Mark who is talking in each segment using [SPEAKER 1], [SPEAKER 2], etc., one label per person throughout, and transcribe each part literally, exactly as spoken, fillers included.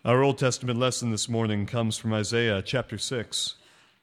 [SPEAKER 1] Our Old Testament lesson this morning comes from Isaiah chapter six.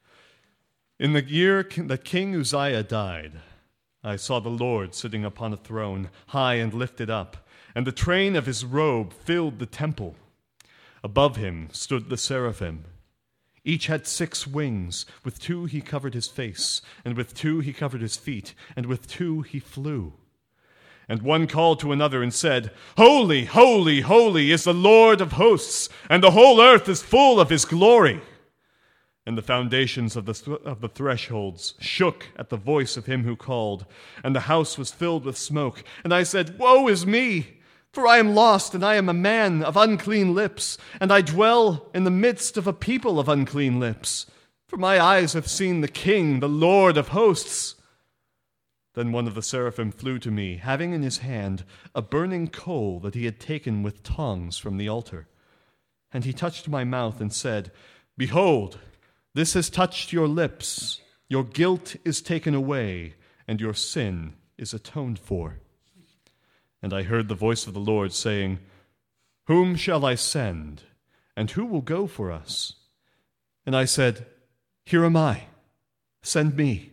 [SPEAKER 1] In the year that King Uzziah died, I saw the Lord sitting upon a throne, high and lifted up, and the train of his robe filled the temple. Above him stood the seraphim. Each had six wings. With two he covered his face, and with two he covered his feet, and with two he flew. And one called to another and said, "Holy, holy, holy is the Lord of hosts, and the whole earth is full of his glory." And the foundations of the, th- of the thresholds shook at the voice of him who called, and the house was filled with smoke. And I said, "Woe is me! For I am lost, and I am a man of unclean lips, and I dwell in the midst of a people of unclean lips. For my eyes have seen the King, the Lord of hosts." Then one of the seraphim flew to me, having in his hand a burning coal that he had taken with tongs from the altar. And he touched my mouth and said, "Behold, this has touched your lips. Your guilt is taken away, and your sin is atoned for." And I heard the voice of the Lord saying, "Whom shall I send, and who will go for us?" And I said, "Here am I. Send me."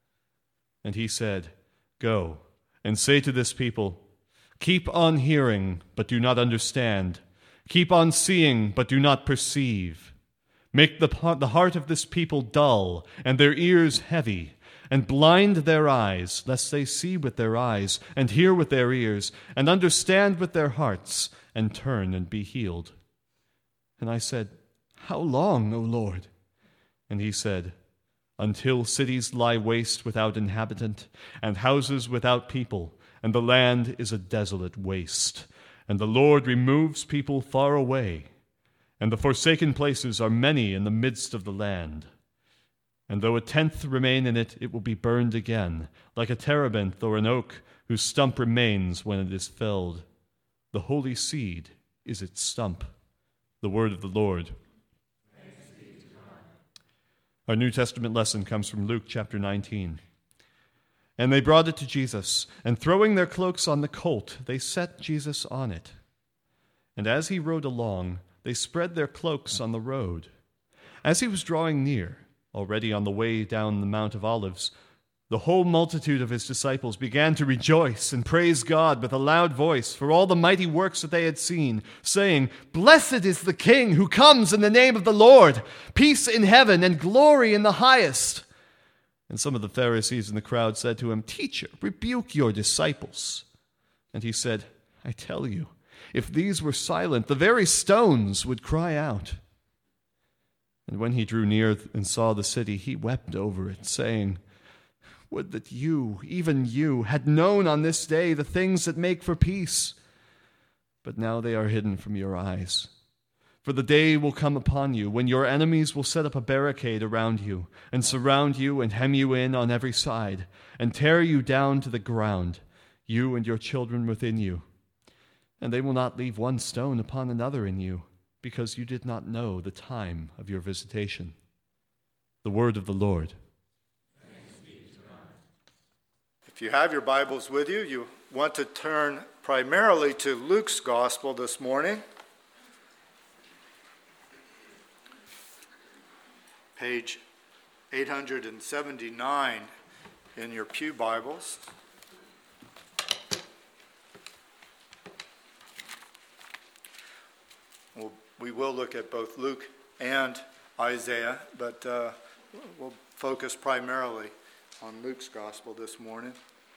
[SPEAKER 1] And he said, "Go, and say to this people, keep on hearing, but do not understand. Keep on seeing, but do not perceive. Make the, the heart of this people dull, and their ears heavy, and blind their eyes, lest they see with their eyes, and hear with their ears, and understand with their hearts, and turn and be healed." And I said, "How long, O Lord?" And he said, "Until cities lie waste without inhabitant, and houses without people, and the land is a desolate waste, and the Lord removes people far away, and the forsaken places are many in the midst of the land. And though a tenth remain in it, it will be burned again, like a terebinth or an oak whose stump remains when it is felled. The holy seed is its stump." The word of the Lord. Our New Testament lesson comes from Luke chapter nineteen. "And they brought it to Jesus, and throwing their cloaks on the colt, they set Jesus on it. And as he rode along, they spread their cloaks on the road. As he was drawing near, already on the way down the Mount of Olives, the whole multitude of his disciples began to rejoice and praise God with a loud voice for all the mighty works that they had seen, saying, 'Blessed is the King who comes in the name of the Lord, peace in heaven and glory in the highest.' And some of the Pharisees in the crowd said to him, 'Teacher, rebuke your disciples.' And he said, 'I tell you, if these were silent, the very stones would cry out.' And when he drew near and saw the city, he wept over it, saying, 'Would that you, even you, had known on this day the things that make for peace. But now they are hidden from your eyes. For the day will come upon you when your enemies will set up a barricade around you and surround you and hem you in on every side and tear you down to the ground, you and your children within you. And they will not leave one stone upon another in you, because you did not know the time of your visitation.' The word of the Lord.
[SPEAKER 2] If you have your Bibles with you, you want to turn primarily to Luke's Gospel this morning. Page eight hundred seventy-nine in your pew Bibles. We'll, we will look at both Luke and Isaiah, but uh, we'll focus primarily on Luke's Gospel this morning.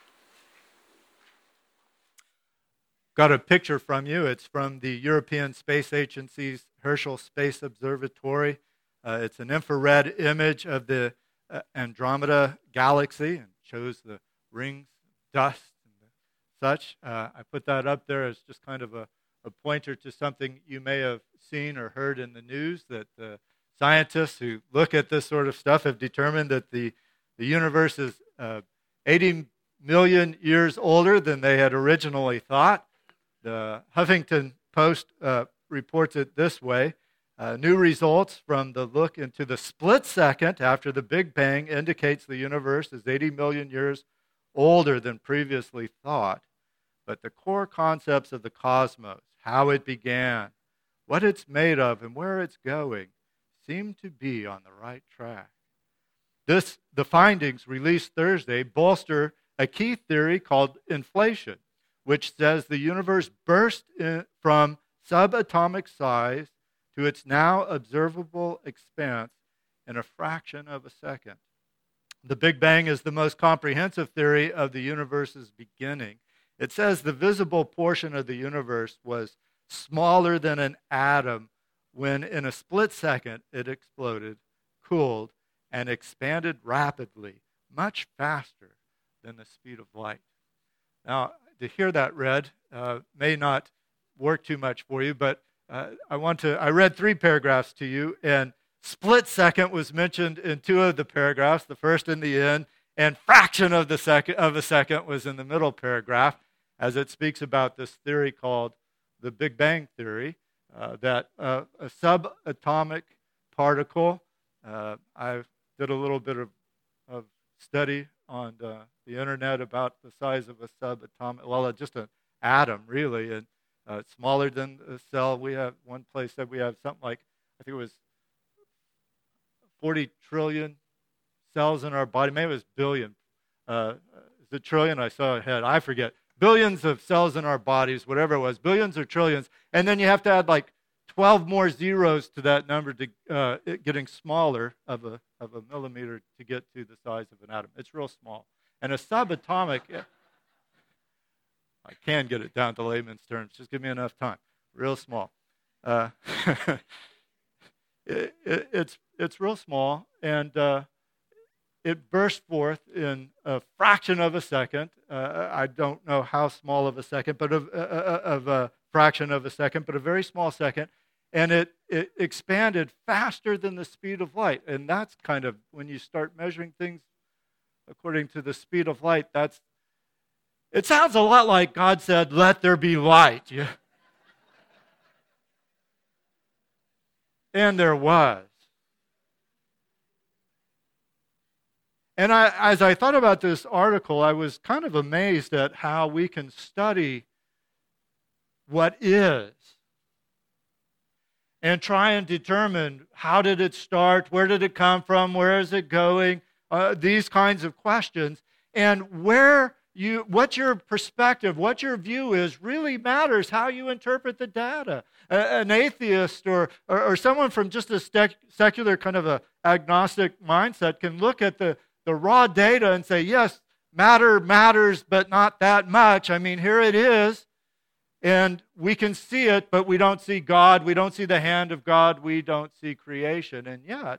[SPEAKER 2] Got a picture from you. It's from the European Space Agency's Herschel Space Observatory. Uh, it's an infrared image of the uh, Andromeda Galaxy and shows the rings, dust, and such. Uh, I put that up there as just kind of a, a pointer to something you may have seen or heard in the news, that uh, scientists who look at this sort of stuff have determined that the, the universe is uh, eighty million years older than they had originally thought. The Huffington Post uh, reports it this way. Uh, new results from the look into the split second after the Big Bang indicates the universe is eighty million years older than previously thought. But the core concepts of the cosmos, how it began, what it's made of, and where it's going seem to be on the right track. This, the findings released Thursday bolster a key theory called inflation, which says the universe burst in, from subatomic size to its now observable expanse in a fraction of a second. The Big Bang is the most comprehensive theory of the universe's beginning. It says the visible portion of the universe was smaller than an atom when in a split second it exploded, cooled, and expanded rapidly, much faster than the speed of light. Now, to hear that read uh, may not work too much for you, but uh, I want to. I read three paragraphs to you, and split second was mentioned in two of the paragraphs, the first in the end, and fraction of the second of a second was in the middle paragraph, as it speaks about this theory called the Big Bang theory, uh, that uh, a subatomic particle. Uh, I did a little bit of, of study on the, the internet about the size of a subatomic, well, just an atom, really, and uh, it's smaller than a cell. We have, one place said we have something like, I think it was forty trillion cells in our body. Maybe it was billion. Uh, is it trillion? I saw ahead. I forget. Billions of cells in our bodies, whatever it was, billions or trillions. And then you have to add like twelve more zeros to that number to uh, it getting smaller of a of a millimeter to get to the size of an atom. It's real small. And a subatomic, I can get it down to layman's terms. Just give me enough time. Real small. Uh, it, it, it's it's real small, and uh, it burst forth in a fraction of a second. Uh, I don't know how small of a second, but of, uh, of a fraction of a second, but a very small second. And it, it expanded faster than the speed of light. And that's kind of, when you start measuring things according to the speed of light, that's, it sounds a lot like God said, let there be light. Yeah. And there was. And I, as I thought about this article, I was kind of amazed at how we can study what is and try and determine how did it start, where did it come from, where is it going, uh, these kinds of questions. And where you, what your perspective, what your view is really matters how you interpret the data. A, an atheist or, or, or someone from just a sec, secular kind of a agnostic mindset can look at the the raw data and say, yes, matter matters, but not that much. I mean, here it is, and we can see it, but we don't see God. We don't see the hand of God. We don't see creation. And yet,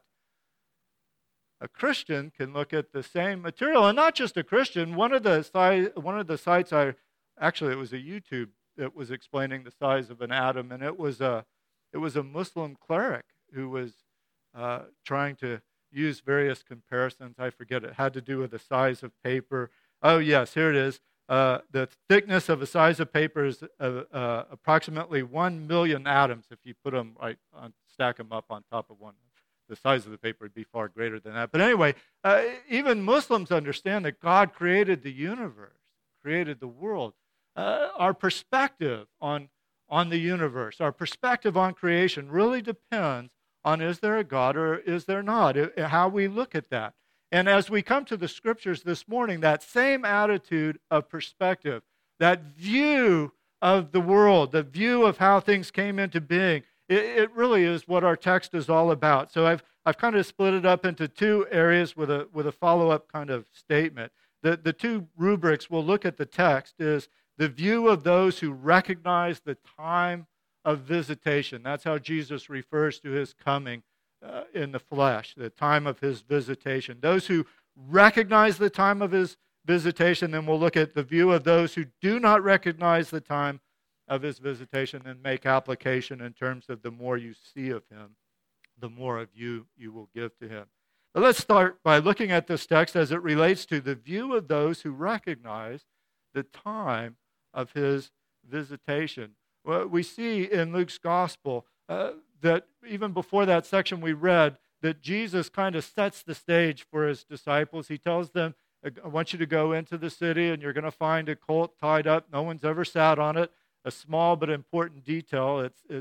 [SPEAKER 2] a Christian can look at the same material, and not just a Christian. One of the, si- one of the sites I, actually it was a YouTube that was explaining the size of an atom, and it was a, it was a Muslim cleric who was uh, trying to use various comparisons. I forget, it had to do with the size of paper. Oh, yes, here it is. Uh, the thickness of a size of paper is uh, uh, approximately one million atoms if you put them right on, stack them up on top of one. The size of the paper would be far greater than that. But anyway, uh, even Muslims understand that God created the universe, created the world. Uh, our perspective on, on the universe, our perspective on creation really depends on is there a God or is there not, how we look at that. And as we come to the scriptures this morning, that same attitude of perspective, that view of the world, the view of how things came into being, it, it really is what our text is all about. So I've I've kind of split it up into two areas with a with a follow-up kind of statement. The, the two rubrics we'll look at the text is the view of those who recognize the time of visitation. That's how Jesus refers to his coming uh, in the flesh, the time of his visitation. Those who recognize the time of his visitation, then we'll look at the view of those who do not recognize the time of his visitation and make application in terms of the more you see of him, the more of you you will give to him. But let's start by looking at this text as it relates to the view of those who recognize the time of his visitation. Well, we see in Luke's gospel uh, that even before that section we read, that Jesus kind of sets the stage for his disciples. He tells them, I want you to go into the city and you're going to find a colt tied up. No one's ever sat on it. A small but important detail. It's, it's,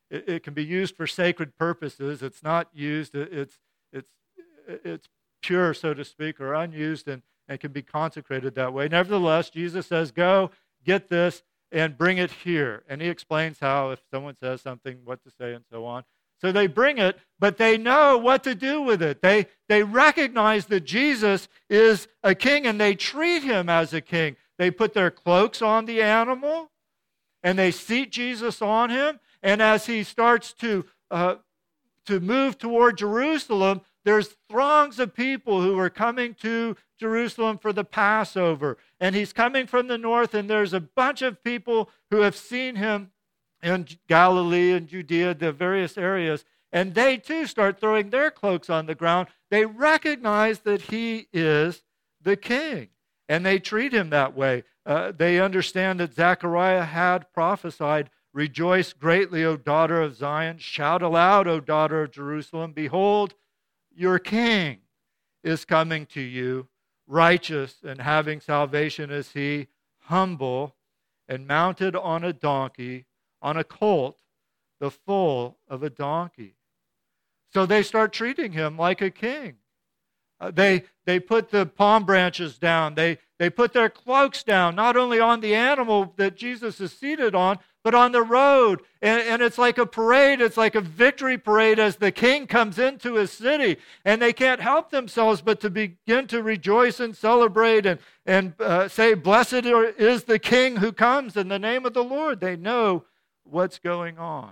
[SPEAKER 2] It, it can be used for sacred purposes. It's not used, it's, it's, it's pure, so to speak, or unused, and, and can be consecrated that way. Nevertheless, Jesus says, go, get this, and bring it here. And he explains how, if someone says something, what to say, and so on. So they bring it, but they know what to do with it. They, they recognize that Jesus is a king, and they treat him as a king. They put their cloaks on the animal, and they seat Jesus on him. And as he starts to, uh, to move toward Jerusalem, there's throngs of people who are coming to Jerusalem for the Passover. And he's coming from the north, and there's a bunch of people who have seen him in Galilee and Judea, the various areas, and they too start throwing their cloaks on the ground. They recognize that he is the king, and they treat him that way. Uh, they understand that Zechariah had prophesied, rejoice greatly, O daughter of Zion. Shout aloud, O daughter of Jerusalem. Behold, your king is coming to you. Righteous and having salvation is he, humble and mounted on a donkey, on a colt, the foal of a donkey. So they start treating him like a king. Uh, they, they put the palm branches down. They, they put their cloaks down, not only on the animal that Jesus is seated on, but on the road. And, and it's like a parade. It's like a victory parade as the king comes into his city. And they can't help themselves but to begin to rejoice and celebrate and, and uh, say, blessed is the king who comes in the name of the Lord. They know what's going on.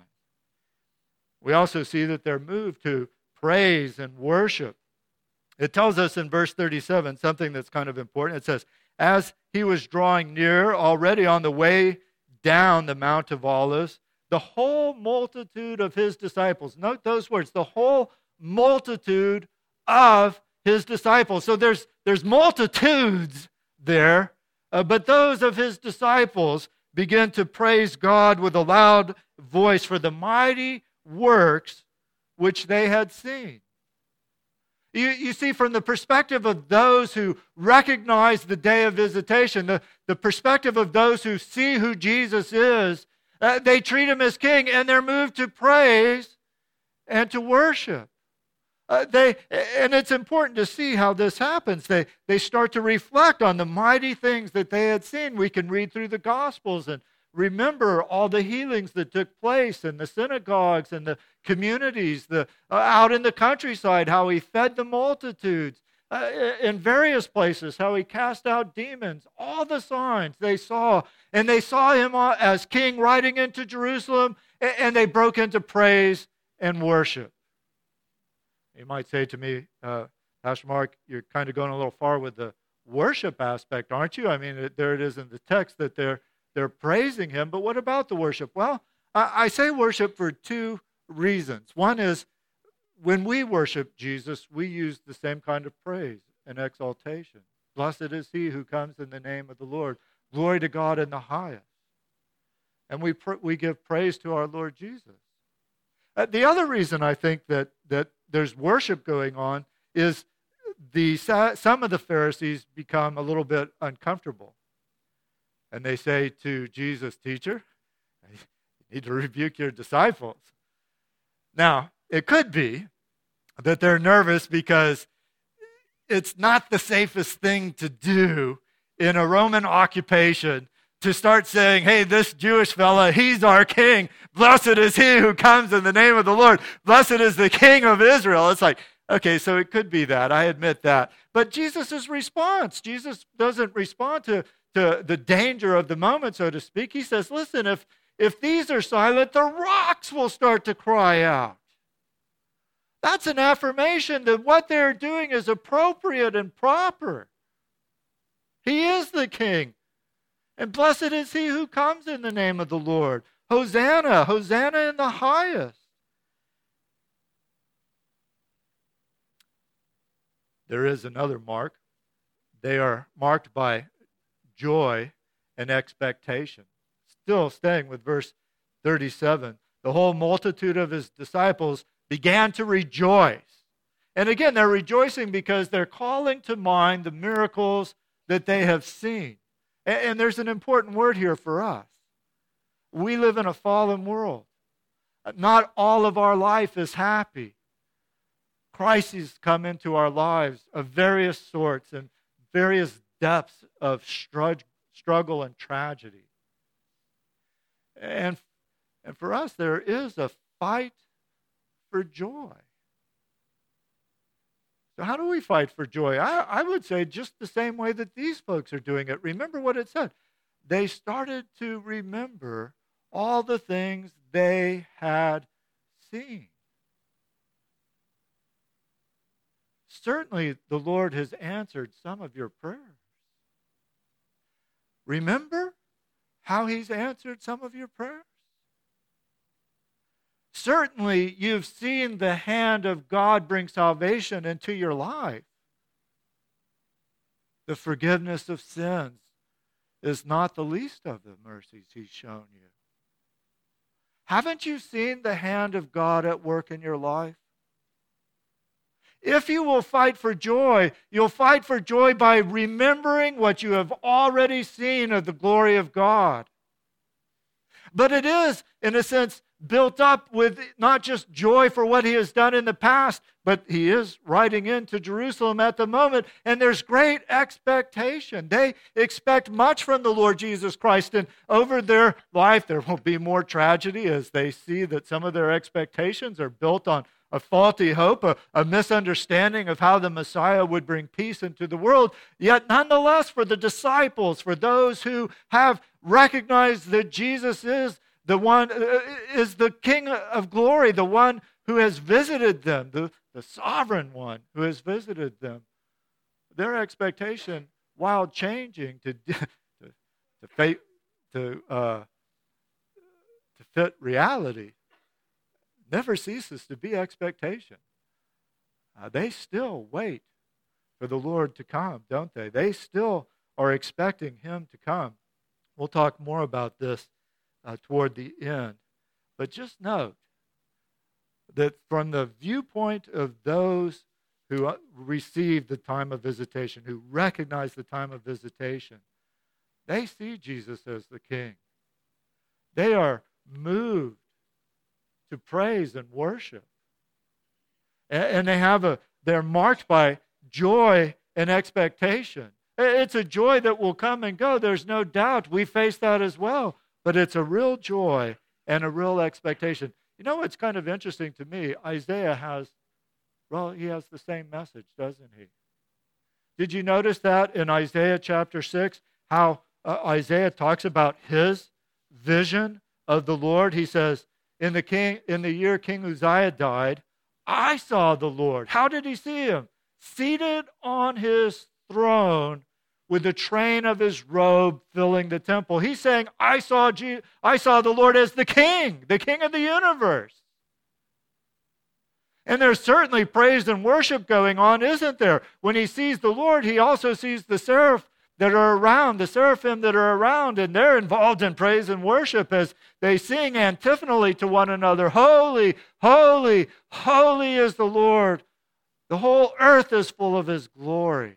[SPEAKER 2] We also see that they're moved to praise and worship. It tells us in verse thirty-seven something that's kind of important. It says, as he was drawing near, already on the way down the Mount of Olives, the whole multitude of his disciples, note those words, the whole multitude of his disciples. So there's, there's multitudes there, uh, but those of his disciples begin to praise God with a loud voice for the mighty works which they had seen. You, you see, from the perspective of those who recognize the day of visitation, the, the perspective of those who see who Jesus is, uh, they treat him as king, and they're moved to praise and to worship. Uh, they, and it's important to see how this happens. They, they start to reflect on the mighty things that they had seen. We can read through the Gospels and remember all the healings that took place in the synagogues and the communities, the uh, out in the countryside, how he fed the multitudes, uh, in various places, how he cast out demons, all the signs they saw. And they saw him as king riding into Jerusalem, and they broke into praise and worship. You might say to me, uh, Pastor Mark, you're kind of going a little far with the worship aspect, aren't you? I mean, it, there it is in the text that they're They're praising him, but what about the worship? Well, I, I say worship for two reasons. One is when we worship Jesus, we use the same kind of praise and exaltation. Blessed is he who comes in the name of the Lord. Glory to God in the highest. And we pr- we give praise to our Lord Jesus. Uh, the other reason I think that, that there's worship going on is the some of the Pharisees become a little bit uncomfortable. And they say to Jesus, teacher, you need to rebuke your disciples. Now, it could be that they're nervous because it's not the safest thing to do in a Roman occupation to start saying, hey, this Jewish fella, he's our king. Blessed is he who comes in the name of the Lord. Blessed is the King of Israel. It's like, okay, so it could be that. I admit that. But Jesus' response, Jesus doesn't respond to to the danger of the moment, so to speak. He says, listen, if, if these are silent, the rocks will start to cry out. That's an affirmation that what they're doing is appropriate and proper. He is the king. And blessed is he who comes in the name of the Lord. Hosanna, Hosanna in the highest. There is another mark. They are marked by joy and expectation. Still staying with verse thirty-seven. The whole multitude of his disciples began to rejoice. And again, they're rejoicing because they're calling to mind the miracles that they have seen. And, and there's an important word here for us. We live in a fallen world. Not all of our life is happy. Crises come into our lives of various sorts and various depths of struggle and tragedy. And, and for us, there is a fight for joy. So how do we fight for joy? I, I would say just the same way that these folks are doing it. Remember what it said. They started to remember all the things they had seen. Certainly, the Lord has answered some of your prayers. Remember how He's answered some of your prayers? Certainly, you've seen the hand of God bring salvation into your life. The forgiveness of sins is not the least of the mercies He's shown you. Haven't you seen the hand of God at work in your life? If you will fight for joy, you'll fight for joy by remembering what you have already seen of the glory of God. But it is, in a sense, built up with not just joy for what He has done in the past, but He is riding into Jerusalem at the moment, and there's great expectation. They expect much from the Lord Jesus Christ, and over their life there will be more tragedy as they see that some of their expectations are built on a faulty hope, a, a misunderstanding of how the Messiah would bring peace into the world. Yet nonetheless, for the disciples, for those who have recognized that Jesus is the one, uh, is the King of glory, the one who has visited them, the, the sovereign one who has visited them, their expectation, while changing to, to, to, fit, to, uh, to fit reality, never ceases to be expectation. Uh, they still wait for the Lord to come, don't they? They still are expecting Him to come. We'll talk more about this uh, toward the end. But just note that from the viewpoint of those who receive the time of visitation, who recognize the time of visitation, they see Jesus as the King. They are moved to praise and worship. And they have a, they're marked by joy and expectation. It's a joy that will come and go. There's no doubt. We face that as well. But it's a real joy and a real expectation. You know what's kind of interesting to me? Isaiah has, well, he has the same message, doesn't he? Did you notice that in Isaiah chapter six, how uh, Isaiah talks about his vision of the Lord? He says, In the king, in the year King Uzziah died, I saw the Lord. How did he see Him? Seated on His throne with the train of His robe filling the temple. He's saying, I saw, Je- I saw the Lord as the King, the King of the universe. And there's certainly praise and worship going on, isn't there? When he sees the Lord, he also sees the seraph that are around, the seraphim that are around, and they're involved in praise and worship as they sing antiphonally to one another, Holy, holy, holy is the Lord. The whole earth is full of His glory.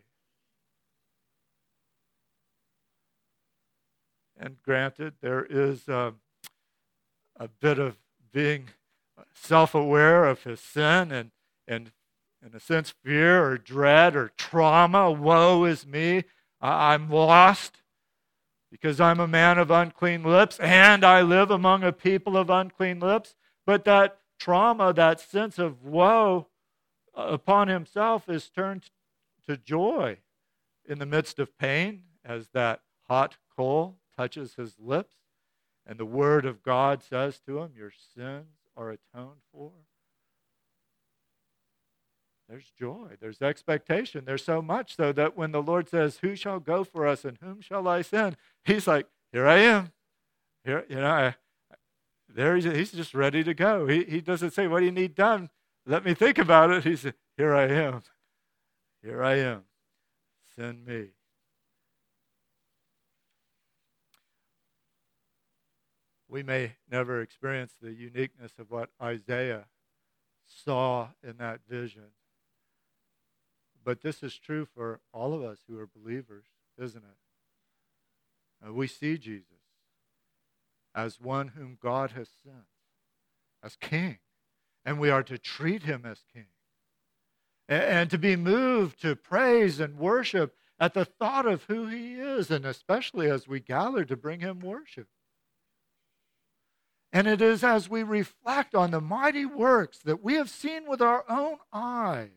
[SPEAKER 2] And granted, there is uh, a bit of being self-aware of his sin and, and, in a sense, fear or dread or trauma. Woe is me. I'm lost because I'm a man of unclean lips and I live among a people of unclean lips. But that trauma, that sense of woe upon himself is turned to joy in the midst of pain as that hot coal touches his lips and the word of God says to him, your sins are atoned for. There's joy. There's expectation. There's so much so that when the Lord says, who shall go for us and whom shall I send? He's like, here I am. Here, you know, I, there he's, he's just ready to go. He, he doesn't say, what do you need done? Let me think about it. He said, here I am. Here I am. Send me. We may never experience the uniqueness of what Isaiah saw in that vision. But this is true for all of us who are believers, isn't it? Uh, we see Jesus as one whom God has sent, as king, and we are to treat him as king, and, and to be moved to praise and worship at the thought of who he is, and especially as we gather to bring him worship. And it is as we reflect on the mighty works that we have seen with our own eyes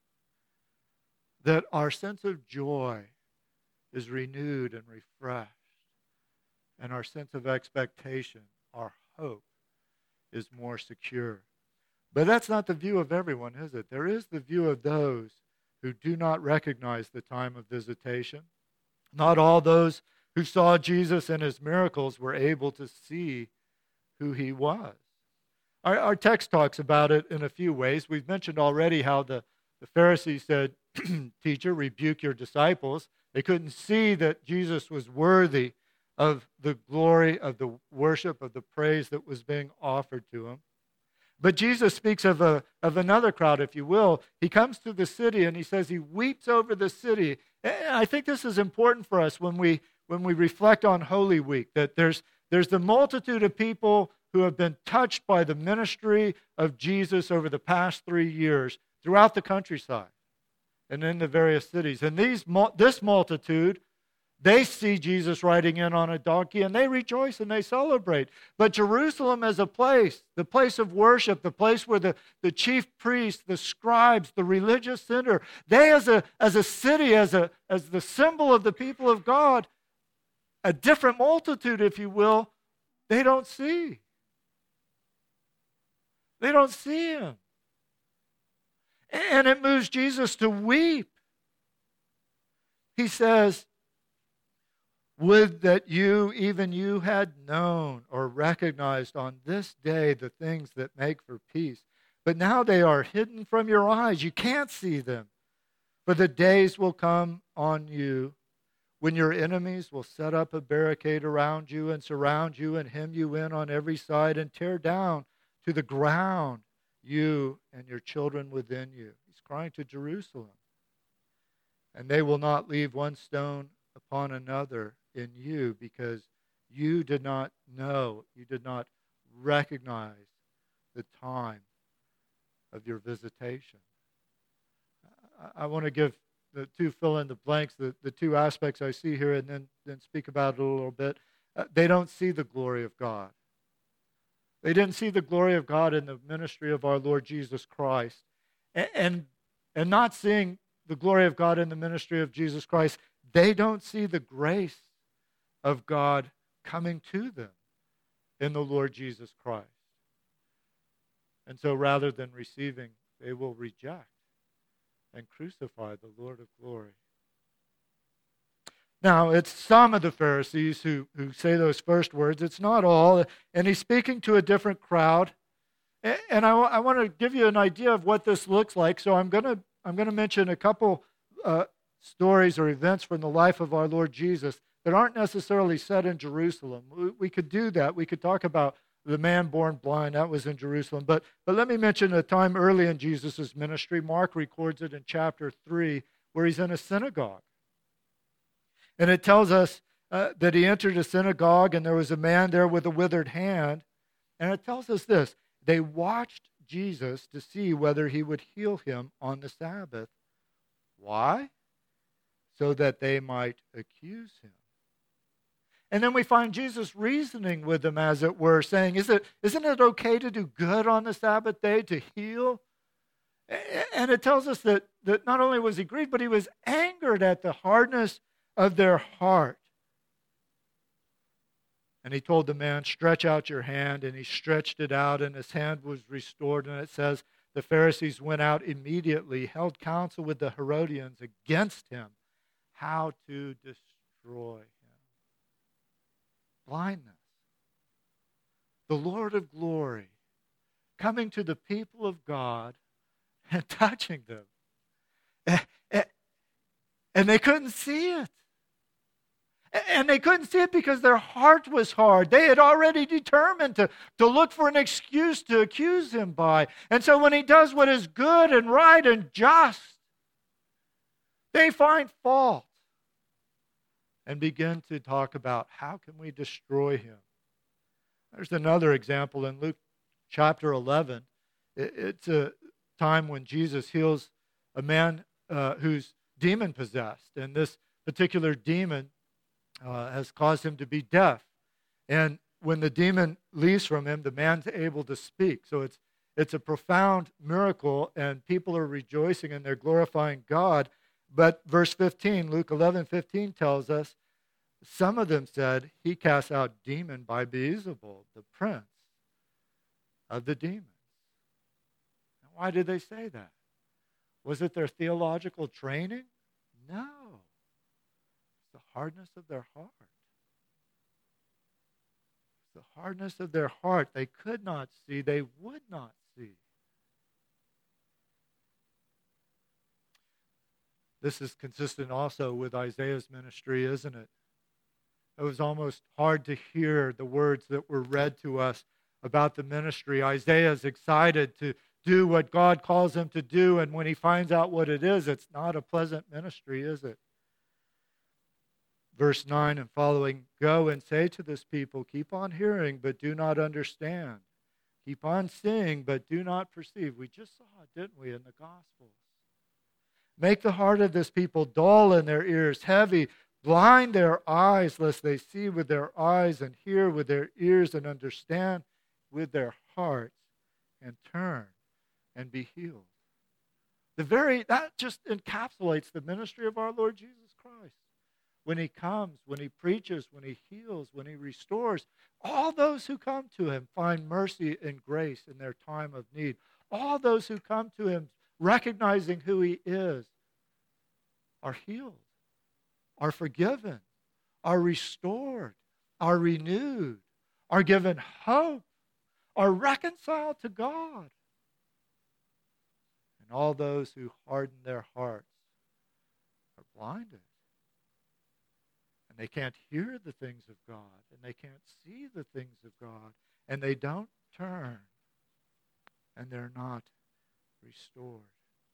[SPEAKER 2] that our sense of joy is renewed and refreshed, and our sense of expectation, our hope, is more secure. But that's not the view of everyone, is it? There is the view of those who do not recognize the time of visitation. Not all those who saw Jesus and his miracles were able to see who he was. Our, our text talks about it in a few ways. We've mentioned already how the, the Pharisees said, "Teacher, rebuke your disciples." They couldn't see that Jesus was worthy of the glory, of the worship, of the praise that was being offered to him. But Jesus speaks of, a, of another crowd, if you will. He comes to the city and he says he weeps over the city. And I think this is important for us when we, when we reflect on Holy Week, that there's, there's the multitude of people who have been touched by the ministry of Jesus over the past three years throughout the countryside and in the various cities. And these, this multitude, they see Jesus riding in on a donkey, and they rejoice and they celebrate. But Jerusalem as a place, the place of worship, the place where the, the chief priests, the scribes, the religious center, they as a, as a city, as, a, as the symbol of the people of God, a different multitude, if you will, they don't see. They don't see him. And it moves Jesus to weep. He says, "Would that you, even you, had known or recognized on this day the things that make for peace. But now they are hidden from your eyes. You can't see them. For the days will come on you when your enemies will set up a barricade around you and surround you and hem you in on every side and tear down to the ground you and your children within you." He's crying to Jerusalem. "And they will not leave one stone upon another in you, because you did not know, you did not recognize the time of your visitation." I, I want to give the two fill in the blanks, the, the two aspects I see here, and then, then speak about it a little bit. Uh, they don't see the glory of God. They didn't see the glory of God in the ministry of our Lord Jesus Christ. And, and, and not seeing the glory of God in the ministry of Jesus Christ, they don't see the grace of God coming to them in the Lord Jesus Christ. And so rather than receiving, they will reject and crucify the Lord of glory. Now, it's some of the Pharisees who, who say those first words. It's not all. And he's speaking to a different crowd. And I, I want to give you an idea of what this looks like. So I'm going to I'm going to mention a couple uh, stories or events from the life of our Lord Jesus that aren't necessarily set in Jerusalem. We, we could do that. We could talk about the man born blind. That was in Jerusalem. But, but let me mention a time early in Jesus' ministry. Mark records it in chapter three, where he's in a synagogue. And it tells us uh, that he entered a synagogue and there was a man there with a withered hand. And it tells us this: they watched Jesus to see whether he would heal him on the Sabbath. Why? So that they might accuse him. And then we find Jesus reasoning with them, as it were, saying, Is it, isn't it okay to do good on the Sabbath day, to heal? And it tells us that, that not only was he grieved, but he was angered at the hardness of their heart. And he told the man, "Stretch out your hand." And he stretched it out, and his hand was restored. And it says the Pharisees went out immediately, held counsel with the Herodians against him, how to destroy him. Blindness. The Lord of glory coming to the people of God and touching them. And they couldn't see it. And they couldn't see it because their heart was hard. They had already determined to, to look for an excuse to accuse him by. And so when he does what is good and right and just, they find fault and begin to talk about how can we destroy him. There's another example in Luke chapter eleven. It's a time when Jesus heals a man uh, who's demon-possessed. And this particular demon uh, has caused him to be deaf. And when the demon leaves from him, the man's able to speak. So it's it's a profound miracle, and people are rejoicing and they're glorifying God. But verse fifteen, Luke eleven fifteen tells us, some of them said, he casts out demon by Beelzebul, the prince of the demons. Why did they say that? Was it their theological training? No. It's the hardness of their heart. The hardness of their heart. They could not see. They would not see. This is consistent also with Isaiah's ministry, isn't it? It was almost hard to hear the words that were read to us about the ministry. Isaiah is excited to do what God calls him to do, and when he finds out what it is, it's not a pleasant ministry, is it? Verse nine and following, go and say to this people, keep on hearing, but do not understand. Keep on seeing, but do not perceive. We just saw it, didn't we, in the Gospels? Make the heart of this people dull and their ears heavy. Blind their eyes, lest they see with their eyes and hear with their ears and understand with their hearts and turn and be healed. The very, that just encapsulates the ministry of our Lord Jesus Christ. When he comes, when he preaches, when he heals, when he restores, all those who come to him find mercy and grace in their time of need. All those who come to him recognizing who he is are healed, are forgiven, are restored, are renewed, are given hope, are reconciled to God. And all those who harden their hearts are blinded. And they can't hear the things of God, and they can't see the things of God, and they don't turn, and they're not restored.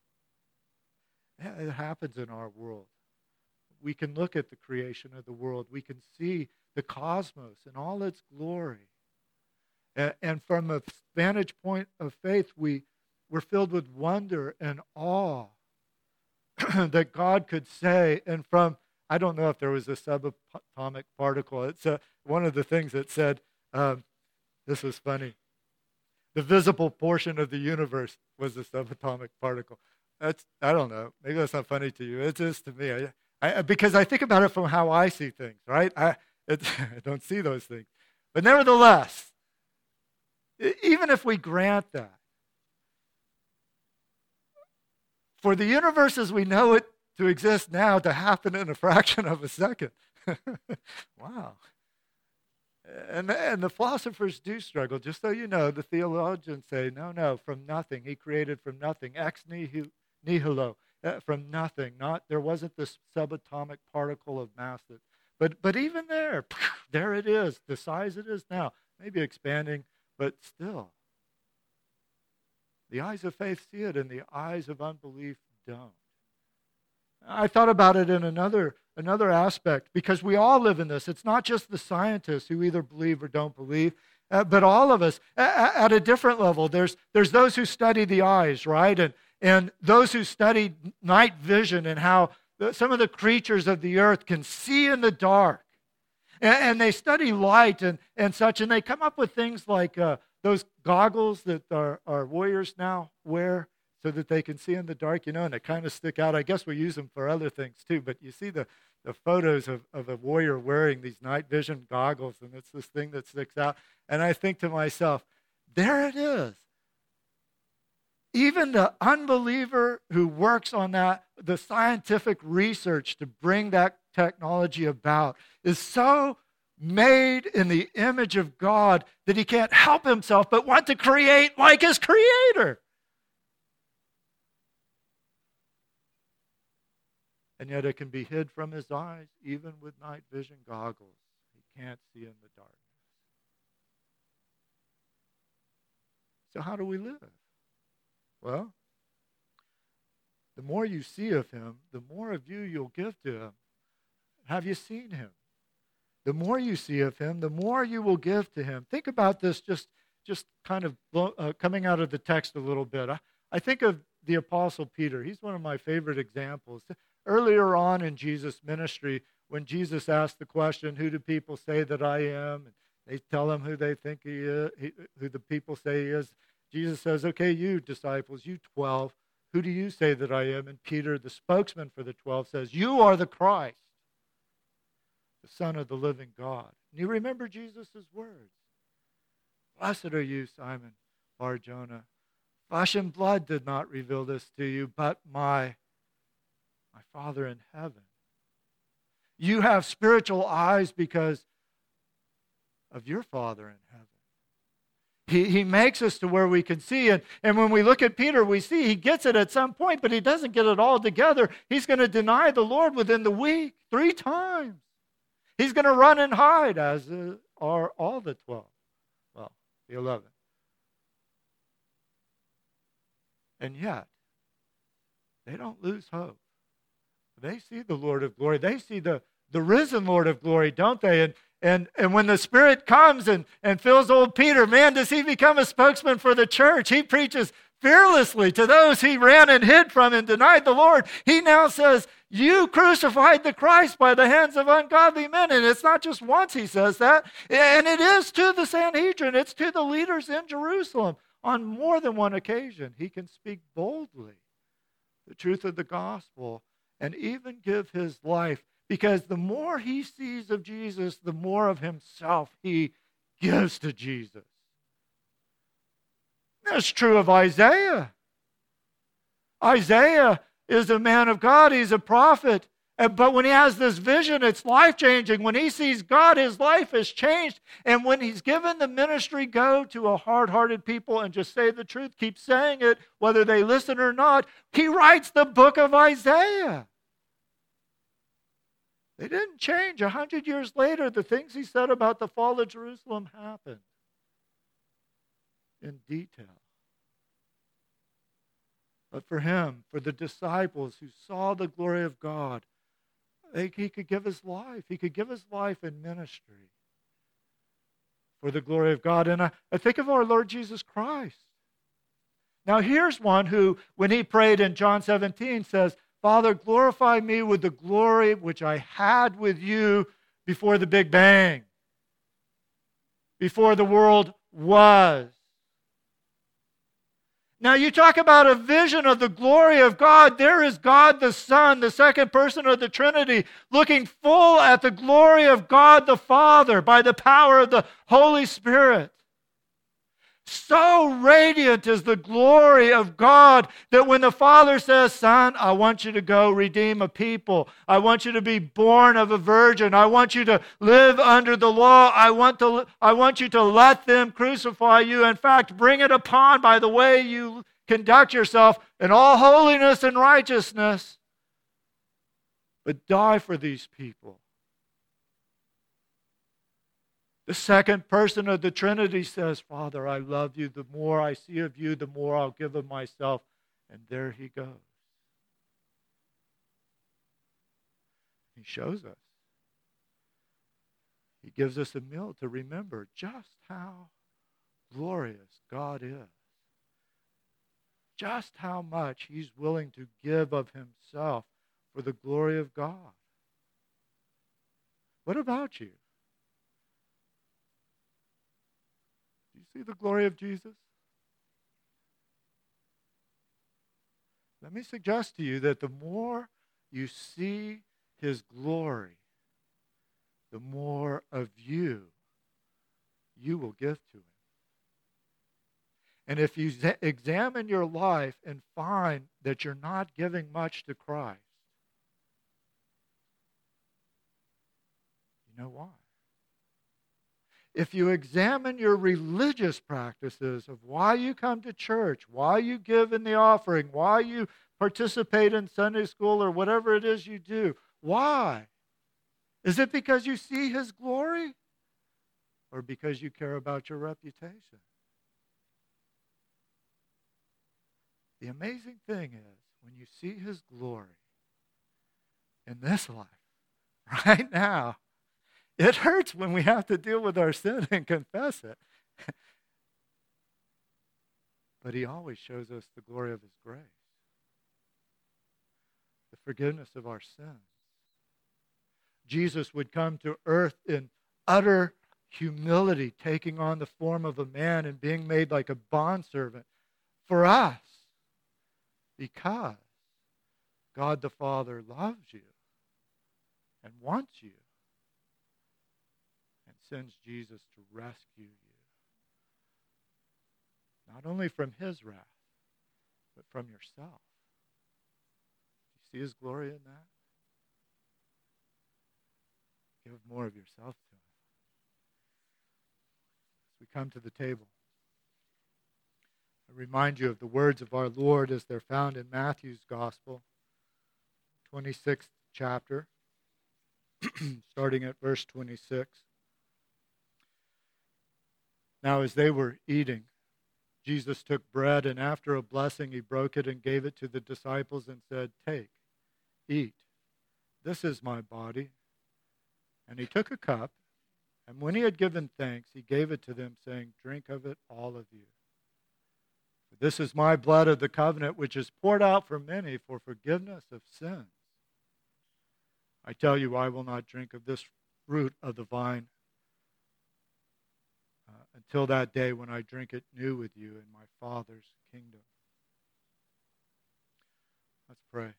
[SPEAKER 2] It happens in our world. We can look at the creation of the world. We can see the cosmos in all its glory. And from a vantage point of faith, we, we're filled with wonder and awe that God could say, and from I don't know if there was a subatomic particle. It's a, one of the things that said, um, this was funny, the visible portion of the universe was a subatomic particle. That's, I don't know, maybe that's not funny to you. It is to me. I, I, because I think about it from how I see things, right? I, it, I don't see those things. But nevertheless, even if we grant that, for the universe as we know it to exist now to happen in a fraction of a second. Wow. And, and the philosophers do struggle. Just so you know, the theologians say, no, no, from nothing. He created from nothing. Ex nihilo, uh, from nothing. Not there wasn't this subatomic particle of mass. That, but, but even there, there it is, the size it is now. Maybe expanding, but still. The eyes of faith see it, and the eyes of unbelief don't. I thought about it in another another aspect, because we all live in this. It's not just the scientists who either believe or don't believe, uh, but all of us at, at a different level. There's there's those who study the eyes, right? And, and those who study night vision and how the, some of the creatures of the earth can see in the dark. And, and they study light and, and such, and they come up with things like uh, those goggles that our, our warriors now wear, so that they can see in the dark, you know, and they kind of stick out. I guess we use them for other things too, but you see the, the photos of, of a warrior wearing these night vision goggles, and it's this thing that sticks out. And I think to myself, there it is. Even the unbeliever who works on that, the scientific research to bring that technology about, is so made in the image of God that he can't help himself but want to create like his creator. And yet it can be hid from his eyes, even with night vision goggles. He can't see in the darkness. So how do we live? Well, the more you see of him, the more of you you'll give to him. Have you seen him? The more you see of him, the more you will give to him. Think about this just, just kind of blow, uh, coming out of the text a little bit. I, I think of the Apostle Peter. He's one of my favorite examples. Earlier on in Jesus' ministry, when Jesus asked the question, who do people say that I am? And they tell him who they think he is, who the people say he is. Jesus says, okay, you disciples, you twelve, who do you say that I am? And Peter, the spokesman for the twelve, says, you are the Christ, the Son of the living God. And you remember Jesus' words. Blessed are you, Simon Bar-Jonah. Flesh and blood did not reveal this to you, but my, my Father in heaven. You have spiritual eyes because of your Father in heaven. He, he makes us to where we can see it. And when we look at Peter, we see he gets it at some point, but he doesn't get it all together. He's going to deny the Lord within the week three times. He's going to run and hide, as are all the twelve. Well, the eleven. And yet, they don't lose hope. They see the Lord of glory. They see the, the risen Lord of glory, don't they? And And and when the Spirit comes and, and fills old Peter, man, does he become a spokesman for the church. He preaches fearlessly to those he ran and hid from and denied the Lord. He now says, you crucified the Christ by the hands of ungodly men. And it's not just once he says that. And it is to the Sanhedrin. It's to the leaders in Jerusalem. On more than one occasion, he can speak boldly the truth of the gospel and even give his life. Because the more he sees of Jesus, the more of himself he gives to Jesus. That's true of Isaiah. Isaiah is a man of God. He's a prophet. But when he has this vision, it's life-changing. When he sees God, his life is changed. And when he's given the ministry, go to a hard-hearted people and just say the truth, keep saying it, whether they listen or not, he writes the book of Isaiah. They didn't change. A hundred years later, the things he said about the fall of Jerusalem happened in detail. But for him, for the disciples who saw the glory of God, they, he could give his life. He could give his life in ministry for the glory of God. And I, I think of our Lord Jesus Christ. Now here's one who, when he prayed in John seventeen, says, Father, glorify me with the glory which I had with you before the Big Bang, before the world was. Now you talk about a vision of the glory of God. There is God the Son, the second person of the Trinity, looking full at the glory of God the Father by the power of the Holy Spirit. So radiant is the glory of God that when the Father says, Son, I want you to go redeem a people. I want you to be born of a virgin. I want you to live under the law. I want to, I want you to let them crucify you. In fact, bring it upon by the way you conduct yourself in all holiness and righteousness. But die for these people. The second person of the Trinity says, Father, I love you. The more I see of you, the more I'll give of myself. And there he goes. He shows us. He gives us a meal to remember just how glorious God is. Just how much he's willing to give of himself for the glory of God. What about you? See the glory of Jesus? Let me suggest to you that the more you see his glory, the more of you you will give to him. And if you examine your life and find that you're not giving much to Christ, you know why? If you examine your religious practices of why you come to church, why you give in the offering, why you participate in Sunday school or whatever it is you do, why? Is it because you see his glory or because you care about your reputation? The amazing thing is when you see his glory in this life, right now, it hurts when we have to deal with our sin and confess it. But he always shows us the glory of his grace, the forgiveness of our sins. Jesus would come to earth in utter humility, taking on the form of a man and being made like a bondservant for us, because God the Father loves you and wants you and sends Jesus to rescue you, not only from his wrath, but from yourself. Do you see his glory in that? Give more of yourself to him. As we come to the table, I remind you of the words of our Lord as they're found in Matthew's Gospel, twenty-sixth chapter, starting at verse twenty-six. Now as they were eating, Jesus took bread, and after a blessing he broke it and gave it to the disciples and said, "Take, eat. This is my body." And he took a cup, and when he had given thanks, he gave it to them, saying, "Drink of it, all of you. For this is my blood of the covenant, which is poured out for many for forgiveness of sins. I tell you, I will not drink of this fruit of the vine uh, until that day when I drink it new with you in my Father's kingdom." Let's pray.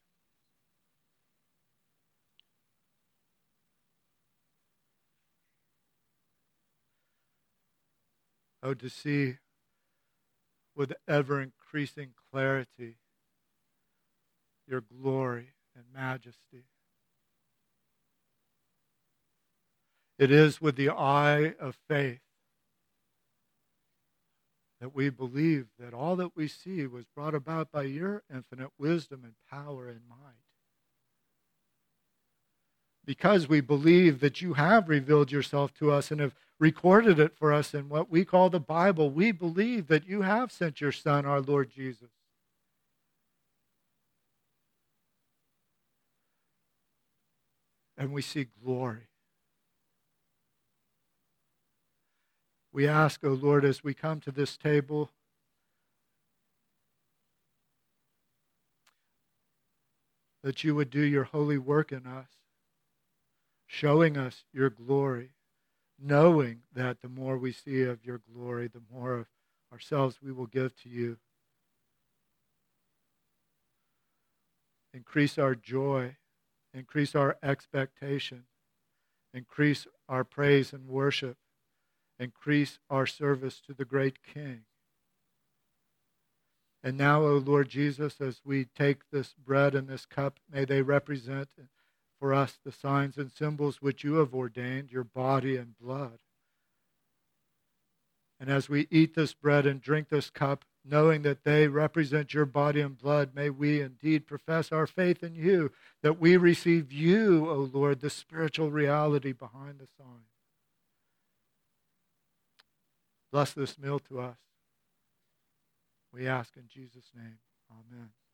[SPEAKER 2] Oh, to see with ever-increasing clarity your glory and majesty. It is with the eye of faith that we believe that all that we see was brought about by your infinite wisdom and power and might. Because we believe that you have revealed yourself to us and have recorded it for us in what we call the Bible, we believe that you have sent your Son, our Lord Jesus. And we see glory. We ask, O Lord, as we come to this table, that you would do your holy work in us, showing us your glory, knowing that the more we see of your glory, the more of ourselves we will give to you. Increase our joy, increase our expectation, increase our praise and worship, increase our service to the great King. And now, O Lord Jesus, as we take this bread and this cup, may they represent for us the signs and symbols which you have ordained, your body and blood. And as we eat this bread and drink this cup, knowing that they represent your body and blood, may we indeed profess our faith in you, that we receive you, O Lord, the spiritual reality behind the sign. Bless this meal to us. We ask in Jesus' name. Amen.